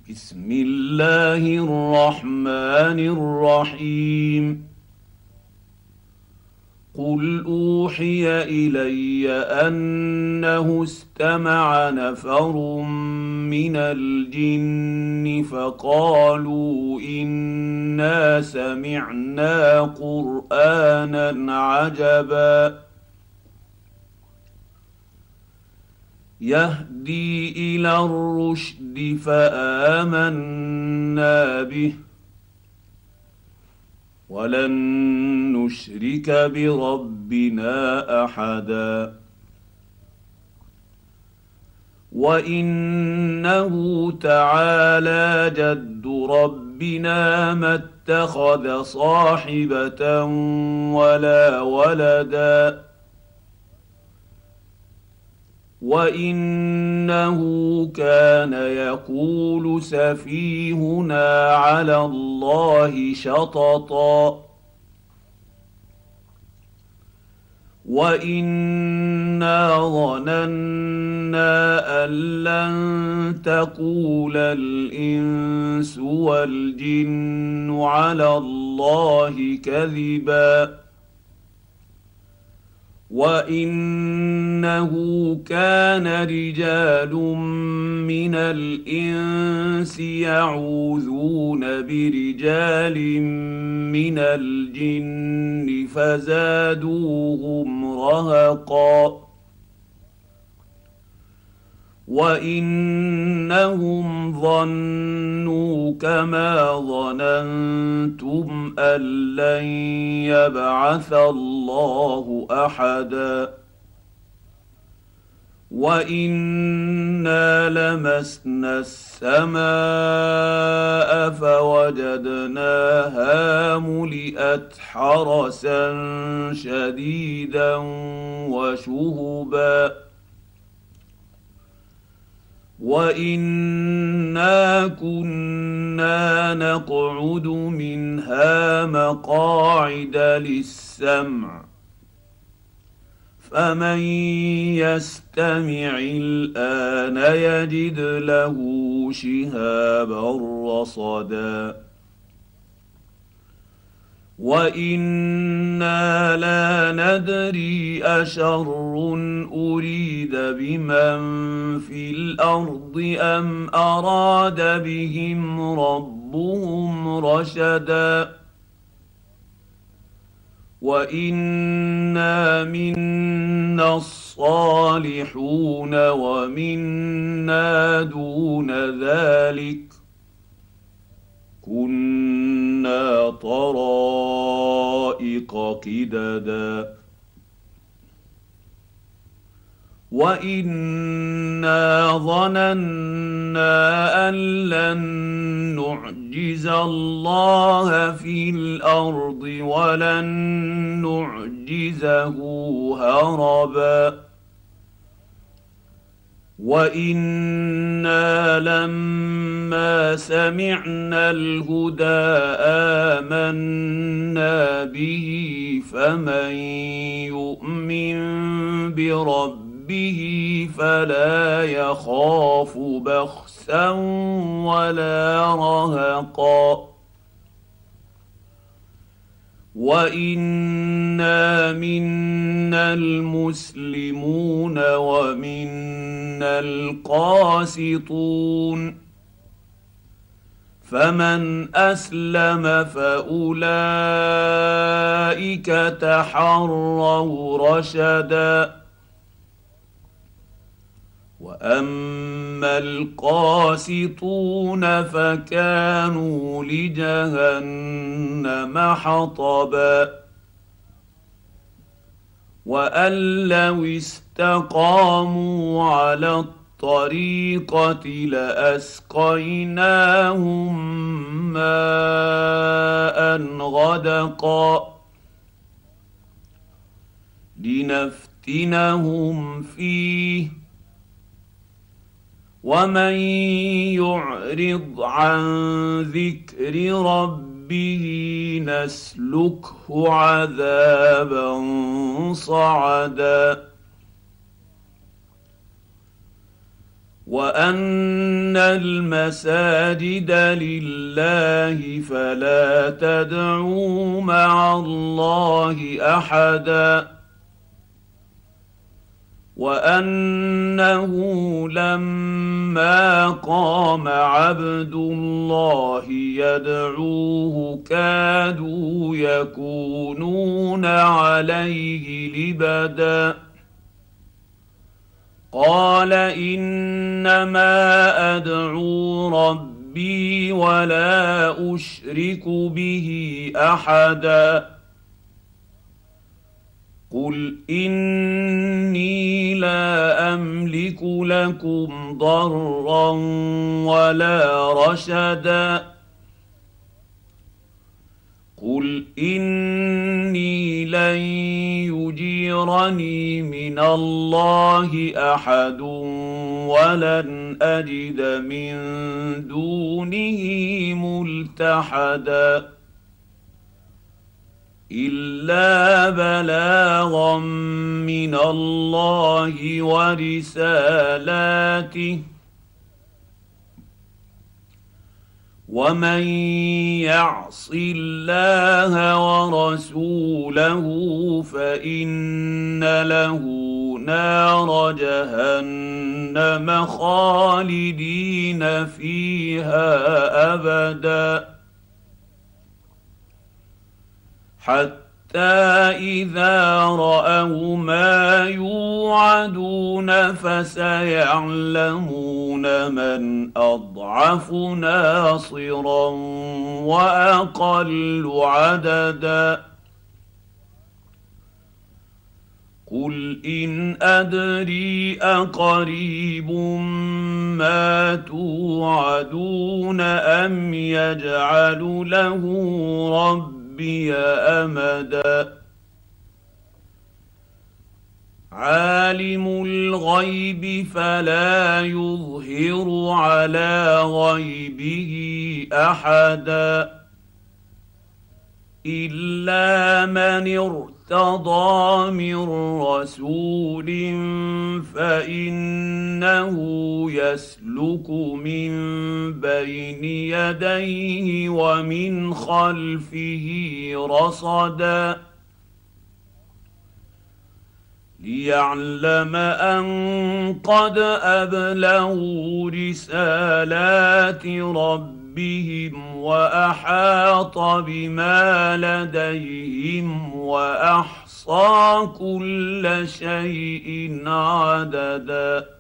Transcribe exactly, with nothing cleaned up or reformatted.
بسم الله الرحمن الرحيم. قل اوحي الي انه استمع نفر من الجن فقالوا انا سمعنا قرانا عجبا يهدي الى الرشد فامنا به ولن نشرك بربنا احدا وانه تعالى جد ربنا ما اتخذ صاحبه ولا ولدا وانه كان يقول سفيهنا على الله شططا وانا ظننا ان لن تقول الانس والجن على الله كذبا وانه كان رجال من الانس يعوذون برجال من الجن فزادوهم رهقا وانهم ظنوا كما ظننتم ان لن يبعث الله احدا وانا لمسنا السماء فوجدناها ملئت حرسا شديدا وشهبا وانا كنا نقعد منها مقاعد للسمع فمن يستمع الان يجد له شهابا رصدا وانا لا ندري اشر اريد بمن في الارض ام اراد بهم ربهم رشدا وانا منا الصالحون ومنا دون ذلك كنا طرائق قددا وانا ظننا ان لن نعجز الله في الارض ولن نعجزه هربا وانا لما سمعنا الهدى امنا به فمن يؤمن بربه فلا يخاف بخسا ولا رهقا وانا منا المسلمون ومنا القاسطون فمن اسلم فاولئك تحروا رشدا واما القاسطون فكانوا لجهنم حطبا وان لو استقاموا على الطريقه لاسقيناهم ماء غدقا لنفتنهم فيه ومن يعرض عن ذكر ربه نسلكه عذابا صعدا وان المساجد لله فلا تدعوا مع الله احدا وانه لما قام عبد الله يدعوه كادوا يكونون عليه لبدا قال انما ادعو ربي ولا اشرك به احدا قل اني لا املك لكم ضرا ولا رشدا قل اني لن يجيرني من الله احد ولن اجد من دونه ملتحدا الا بلاغا من الله ورسالاته ومن يعص الله ورسوله فان له نار جهنم خالدين فيها ابدا حتى اذا راوا ما يوعدون فسيعلمون من اضعف ناصرا واقل عددا قل ان ادري اقريب ما توعدون ام يجعل له ربي ربي امدا عالم الغيب فلا يظهر على غيبه احدا الا من ارتضى من رسول فانه يسلك من بين يديه ومن خلفه رصدا ليعلم ان قد ابلغوا رسالات ربهم واحاط بما لديهم واحصى كل شيء عددا